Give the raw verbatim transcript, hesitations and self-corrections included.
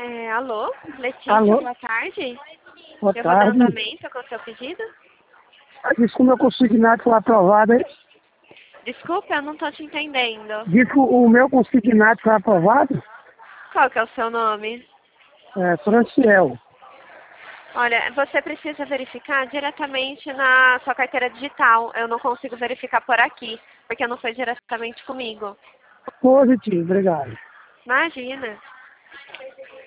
É, alô, Letícia, Alô? boa tarde. Boa Eu vou dar tarde. andamento com o seu pedido. Diz que o meu consignado foi aprovado, hein? Desculpa, eu não tô te entendendo. Diz que o meu consignado foi aprovado? Qual que é o seu nome? É, Franciel. Olha, você precisa verificar diretamente na sua carteira digital. Eu não consigo verificar por aqui, porque não foi diretamente comigo. Positivo, obrigado. Imagina.